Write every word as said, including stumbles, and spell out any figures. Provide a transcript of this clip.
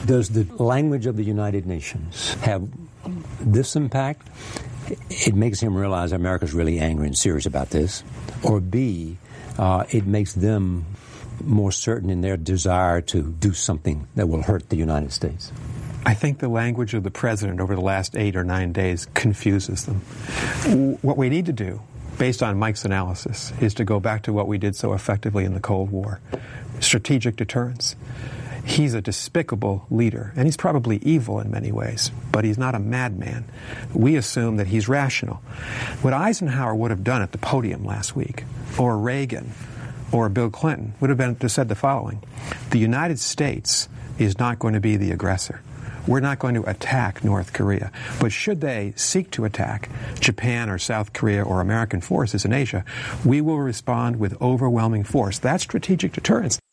Does the language of the United Nations have this impact? It makes him realize America's really angry and serious about this. Or B, uh, it makes them more certain in their desire to do something that will hurt the United States. I think the language of the president over the last eight or nine days confuses them. What we need to do, based on Mike's analysis, is to go back to what we did so effectively in the Cold War. Strategic deterrence. He's a despicable leader, and he's probably evil in many ways, but he's not a madman. We assume that he's rational. What Eisenhower would have done at the podium last week, or Reagan, or Bill Clinton, would have been to said the following: the United States is not going to be the aggressor. We're not going to attack North Korea. But should they seek to attack Japan or South Korea or American forces in Asia, we will respond with overwhelming force. That's strategic deterrence.